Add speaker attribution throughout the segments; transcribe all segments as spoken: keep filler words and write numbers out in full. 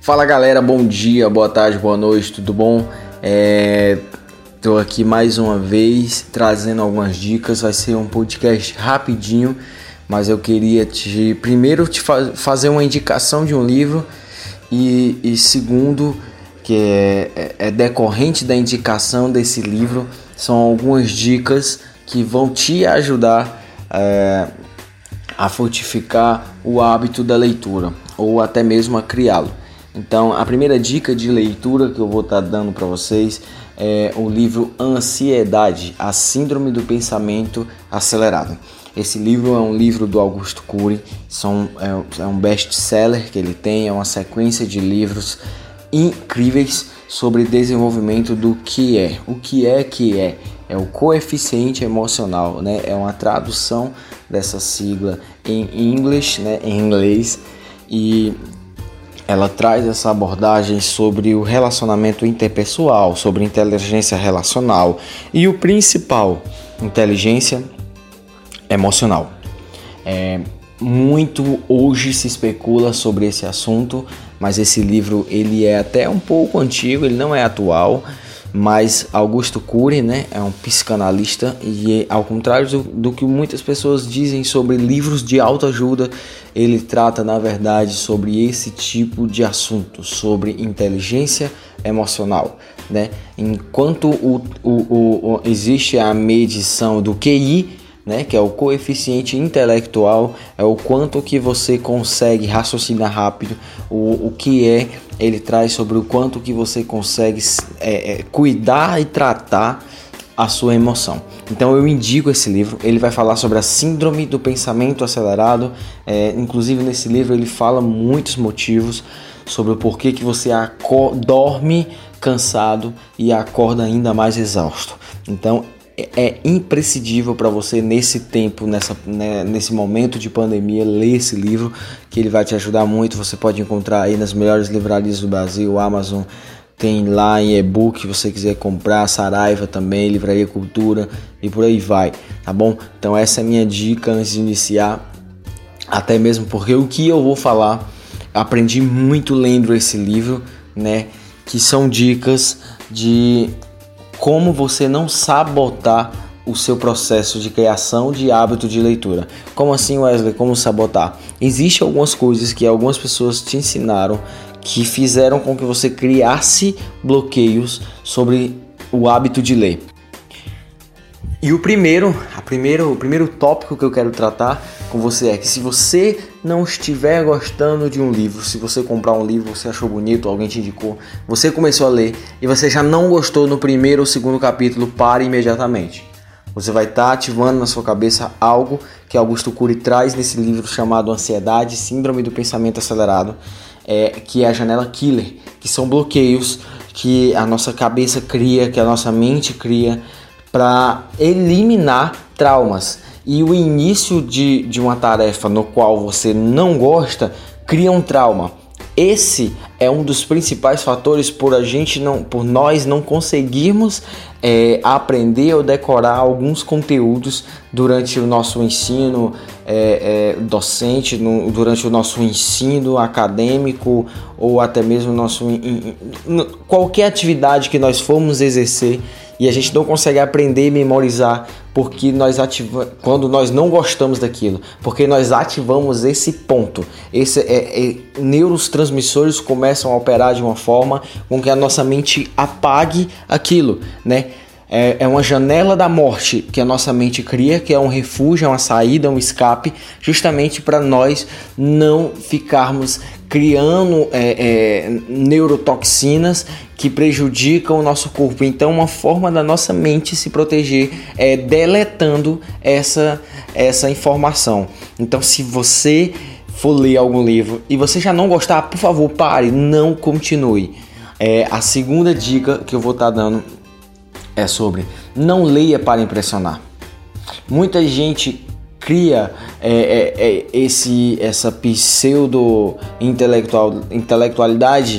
Speaker 1: Fala galera, bom dia, boa tarde, boa noite, tudo bom? Estou é, aqui mais uma vez trazendo algumas dicas. Vai ser um podcast rapidinho, mas eu queria te primeiro te fa- fazer uma indicação de um livro e, e segundo, que é, é, é decorrente da indicação desse livro, são algumas dicas que vão te ajudar é, a fortificar o hábito da leitura ou até mesmo a criá-lo. Então, a primeira dica de leitura que eu vou estar dando para vocês é o livro Ansiedade, a Síndrome do Pensamento Acelerado. Esse livro é um livro do Augusto Cury, são, é, é um best-seller que ele tem, é uma sequência de livros incríveis sobre desenvolvimento do que é. O que é que é? É o coeficiente emocional, né? É uma tradução dessa sigla em inglês, né? Em inglês, e ela traz essa abordagem sobre o relacionamento interpessoal, sobre inteligência relacional e o principal, inteligência emocional. É, muito hoje se especula sobre esse assunto, mas esse livro ele é até um pouco antigo, ele não é atual, mas Augusto Cury, né, é um psicanalista e, ao contrário do, do que muitas pessoas dizem sobre livros de autoajuda, ele trata na verdade sobre esse tipo de assunto, sobre inteligência emocional, né? Enquanto o, o, o, o, existe a medição do Q I, né, que é o coeficiente intelectual, é o quanto que você consegue raciocinar rápido, o, o que é, ele traz sobre o quanto que você consegue é, é, cuidar e tratar a sua emoção. Então eu indico esse livro, ele vai falar sobre a síndrome do pensamento acelerado, é, inclusive nesse livro ele fala muitos motivos sobre o porquê que você aco- dorme cansado e acorda ainda mais exausto. Então é imprescindível para você nesse tempo, nessa, né, nesse momento de pandemia, ler esse livro, que ele vai te ajudar muito. Você pode encontrar aí nas melhores livrarias do Brasil, Amazon, tem lá em e-book, se você quiser comprar, Saraiva também, Livraria Cultura e por aí vai, tá bom? Então essa é a minha dica antes de iniciar, até mesmo porque o que eu vou falar, aprendi muito lendo esse livro, né, que são dicas de como você não sabotar o seu processo de criação de hábito de leitura. Como assim, Wesley? Como sabotar? Existem algumas coisas que algumas pessoas te ensinaram que fizeram com que você criasse bloqueios sobre o hábito de ler. E o primeiro, a primeiro, o primeiro tópico que eu quero tratar com você é que se você não estiver gostando de um livro, se você comprar um livro, você achou bonito, alguém te indicou, você começou a ler e você já não gostou no primeiro ou segundo capítulo, pare imediatamente. Você vai estar ativando na sua cabeça algo que Augusto Cury traz nesse livro chamado Ansiedade, Síndrome do Pensamento Acelerado, é, que é a janela killer, que são bloqueios que a nossa cabeça cria, que a nossa mente cria, para eliminar traumas. E o início de, de uma tarefa no qual você não gosta cria um trauma. Esse é um dos principais fatores por a gente não, por nós não conseguirmos é, aprender ou decorar alguns conteúdos durante o nosso ensino é, é, docente, no, durante o nosso ensino acadêmico ou até mesmo nosso, in, in, qualquer atividade que nós formos exercer. E a gente não consegue aprender e memorizar porque nós ativa... quando nós não gostamos daquilo, porque nós ativamos esse ponto. Esse é, é... neurotransmissores começam a operar de uma forma com que a nossa mente apague aquilo, né? É, é uma janela da morte que a nossa mente cria, que é um refúgio, é uma saída, um escape, justamente para nós não ficarmos criando é, é, neurotoxinas que prejudicam o nosso corpo. Então uma forma da nossa mente se proteger é deletando essa, essa informação. Então se você for ler algum livro e você já não gostar, por favor, pare, não continue. É, a segunda dica que eu vou estar dando é sobre não leia para impressionar. Muita gente cria é, é, é, esse, essa pseudo intelectual, intelectualidade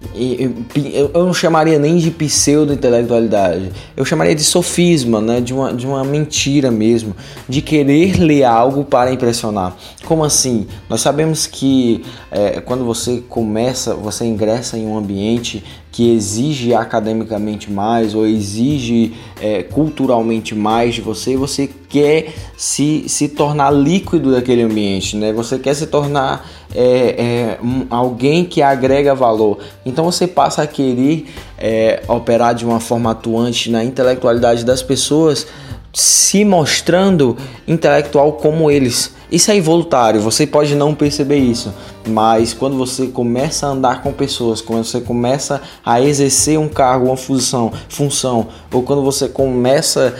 Speaker 1: eu não chamaria nem de pseudo-intelectualidade, eu chamaria de sofisma, né? de, uma, de uma mentira mesmo, de querer ler algo para impressionar. Como assim? Nós sabemos que é, quando você começa, você ingressa em um ambiente que exige academicamente mais ou exige é, culturalmente mais de você, você quer se, se tornar líquido daquele ambiente, né? Você quer se tornar é, é, um, alguém que agrega valor. Então você passa a querer é, operar de uma forma atuante na intelectualidade das pessoas, se mostrando intelectual como eles. Isso é involuntário, você pode não perceber isso, mas quando você começa a andar com pessoas, quando você começa a exercer um cargo, uma função, função ou quando você começa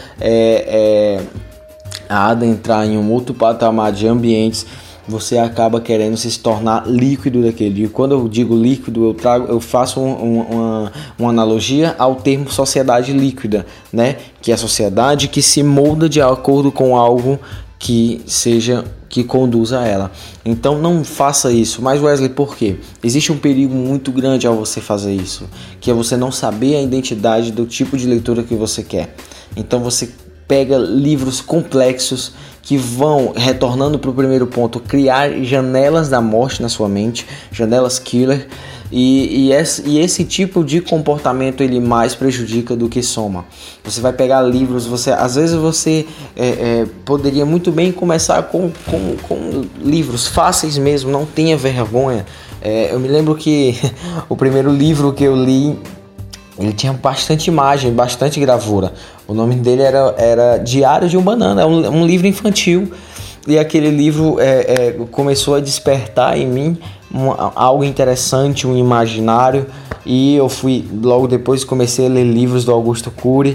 Speaker 1: é, é, a adentrar em um outro patamar de ambientes, você acaba querendo se tornar líquido daquele. E quando eu digo líquido, eu trago, eu faço um, um, uma, uma analogia ao termo sociedade líquida, né? Que é a sociedade que se molda de acordo com algo que seja que conduza a ela. Então não faça isso. Mas Wesley, por quê? Existe um perigo muito grande ao você fazer isso, que é você não saber a identidade do tipo de leitura que você quer. Então você pega livros complexos que vão, retornando para o primeiro ponto, criar janelas da morte na sua mente, janelas killer, e, e, esse, e esse tipo de comportamento ele mais prejudica do que soma. Você vai pegar livros, você, às vezes você é, é, poderia muito bem começar com, com, com livros fáceis mesmo, não tenha vergonha. É, eu me lembro que o primeiro livro que eu li, ele tinha bastante imagem, bastante gravura. O nome dele era, era Diário de um Banana, um, um livro infantil. E aquele livro é, é, começou a despertar em mim um, algo interessante, um imaginário. E eu fui, logo depois, comecei a ler livros do Augusto Cury.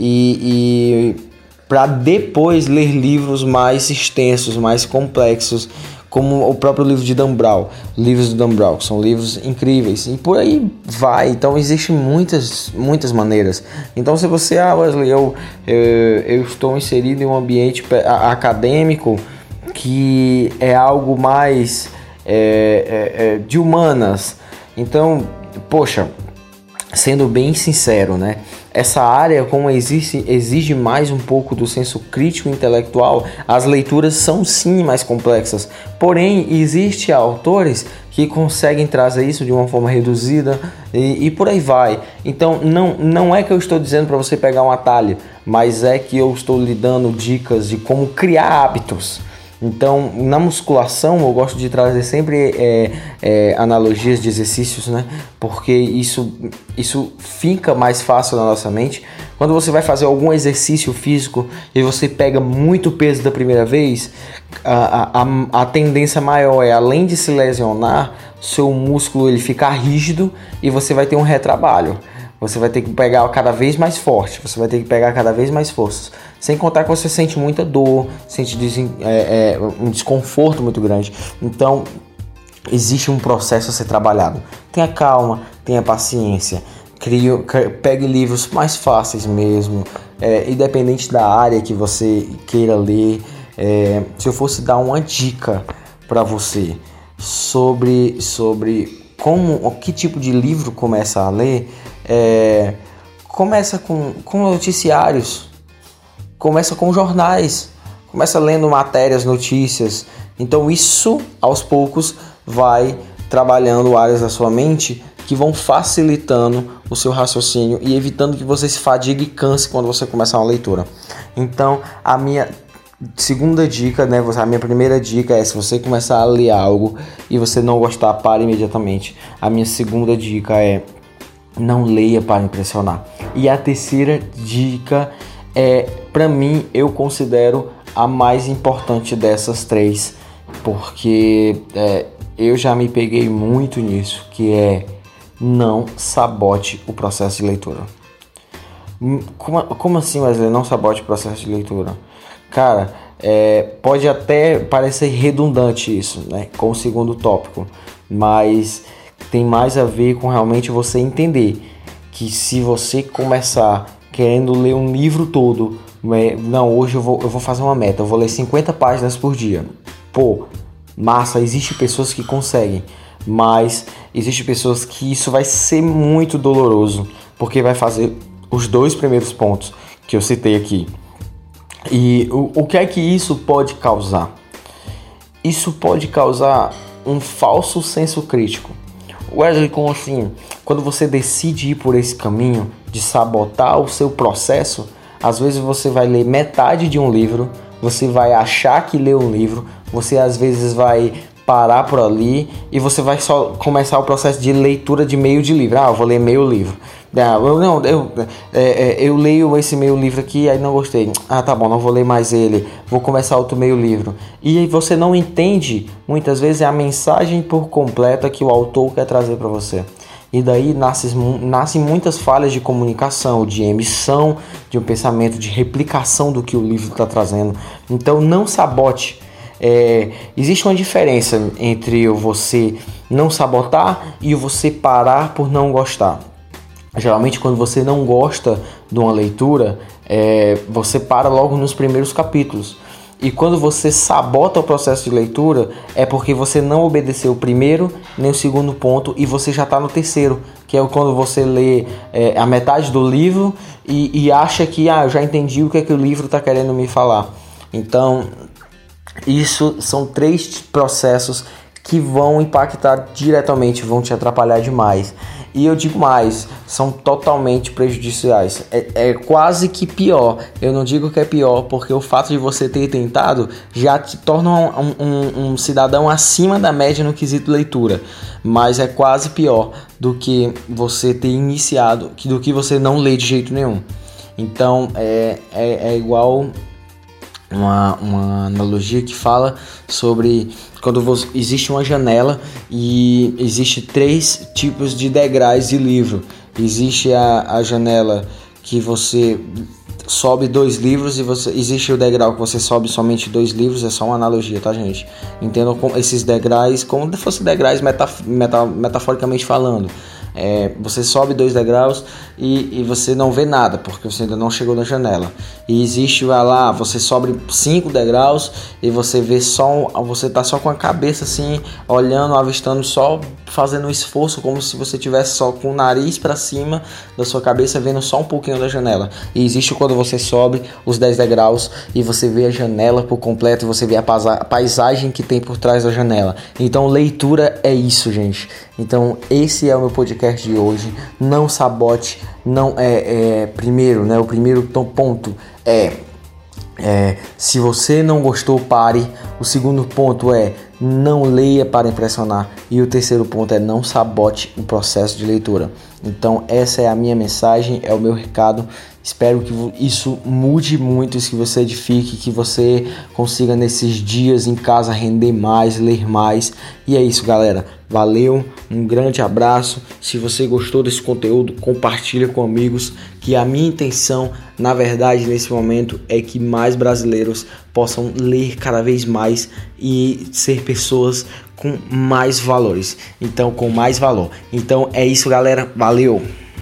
Speaker 1: E, e para depois ler livros mais extensos, mais complexos, como o próprio livro de Dan Brown, livros do Dan Brown, que são livros incríveis, e por aí vai. Então existem muitas, muitas maneiras. Então se você, ah Wesley, eu, eu, eu estou inserido em um ambiente acadêmico que é algo mais é, é, é, de humanas, então, poxa, sendo bem sincero, né? Essa área, como existe, exige mais um pouco do senso crítico e intelectual, as leituras são sim mais complexas. Porém, existem autores que conseguem trazer isso de uma forma reduzida e, e por aí vai. Então, não, não é que eu estou dizendo para você pegar um atalho, mas é que eu estou lhe dando dicas de como criar hábitos. Então, na musculação, eu gosto de trazer sempre é, é, analogias de exercícios, né? Porque isso, isso fica mais fácil na nossa mente. Quando você vai fazer algum exercício físico e você pega muito peso da primeira vez, a, a, a tendência maior é, além de se lesionar, seu músculo ele ficar rígido e você vai ter um retrabalho. Você vai ter que pegar cada vez mais forte, você vai ter que pegar cada vez mais forças. Sem contar que você sente muita dor, sente desen, é, é, um desconforto muito grande. Então, existe um processo a ser trabalhado. Tenha calma, tenha paciência. Crie, pegue livros mais fáceis mesmo, é, independente da área que você queira ler. É, se eu fosse dar uma dica para você sobre, sobre como, que tipo de livro começa a ler, É, começa com, com noticiários, começa com jornais, começa lendo matérias, notícias. Então isso aos poucos vai trabalhando áreas da sua mente que vão facilitando o seu raciocínio e evitando que você se fadigue e canse quando você começar uma leitura. Então a minha segunda dica, né, a minha primeira dica é: se você começar a ler algo e você não gostar, pare imediatamente. A minha segunda dica é: não leia para impressionar. E a terceira dica é, para mim, eu considero a mais importante dessas três, porque é, eu já me peguei muito nisso, que é: não sabote o processo de leitura. Como, como assim, Wesley, não sabote o processo de leitura? Cara, é, pode até parecer redundante isso, né, com o segundo tópico, mas tem mais a ver com realmente você entender que se você começar querendo ler um livro todo, não, hoje eu vou, eu vou fazer uma meta, eu vou ler cinquenta páginas por dia. Pô, massa, existem pessoas que conseguem, mas existem pessoas que isso vai ser muito doloroso, porque vai fazer os dois primeiros pontos que eu citei aqui. E o, o que é que isso pode causar? Isso pode causar um falso senso crítico. Wesley, como assim? Quando você decide ir por esse caminho de sabotar o seu processo, às vezes você vai ler metade de um livro, você vai achar que leu um livro, você às vezes vai parar por ali e você vai só começar o processo de leitura de meio de livro. Ah, eu vou ler meio livro. Ah, eu, não, eu, é, é, eu leio esse meio livro aqui, aí não gostei. Ah, tá bom, não vou ler mais ele. Vou começar outro meio livro. E você não entende, muitas vezes, a mensagem por completa que o autor quer trazer para você. E daí nascem, nascem muitas falhas de comunicação, de emissão de um pensamento, de replicação do que o livro está trazendo. Então não sabote. É, existe uma diferença entre o você não sabotar e o você parar por não gostar. Geralmente quando você não gosta de uma leitura, é, você para logo nos primeiros capítulos. E quando você sabota o processo de leitura, é porque você não obedeceu o primeiro nem o segundo ponto e você já está no terceiro, que é quando você lê é, a metade do livro e, e acha que ah, eu já entendi o que é que o livro está querendo me falar. Então, isso são três processos que vão impactar diretamente, vão te atrapalhar demais. E eu digo mais, são totalmente prejudiciais. É, é quase que pior. Eu não digo que é pior, porque o fato de você ter tentado já te torna um, um, um cidadão acima da média no quesito leitura. Mas é quase pior do que você ter iniciado, do que você não ler de jeito nenhum. Então é, é, é igual uma, uma analogia que fala sobre quando você, existe uma janela e existe três tipos de degraus de livro. Existe a, a janela que você sobe dois livros e você, existe o degrau que você sobe somente dois livros. É só uma analogia, tá, gente? Entendam como esses degraus como se fossem degraus metaf- meta- metaforicamente falando. É, você sobe dois degraus e, e você não vê nada, porque você ainda não chegou na janela. E existe lá, você sobe cinco degraus e você vê só, você tá só com a cabeça assim, olhando, avistando, só fazendo um esforço, como se você tivesse só com o nariz para cima da sua cabeça, vendo só um pouquinho da janela. E existe quando você sobe os dez degraus e você vê a janela por completo, e você vê a paisagem que tem por trás da janela. Então leitura é isso, gente. Então esse é o meu podcast de hoje. Não sabote, não é, é primeiro, né? O primeiro ponto é, é se você não gostou, pare. O segundo ponto é não leia para impressionar. E o terceiro ponto é não sabote o processo de leitura. Então essa é a minha mensagem, é o meu recado. Espero que isso mude muito, que você edifique, que você consiga nesses dias em casa render mais, ler mais. E é isso, galera. Valeu, um grande abraço. Se você gostou desse conteúdo, compartilha com amigos, que a minha intenção, na verdade, nesse momento, é que mais brasileiros possam ler cada vez mais e ser pessoas com mais valores. Então, com mais valor. Então, é isso, galera. Valeu!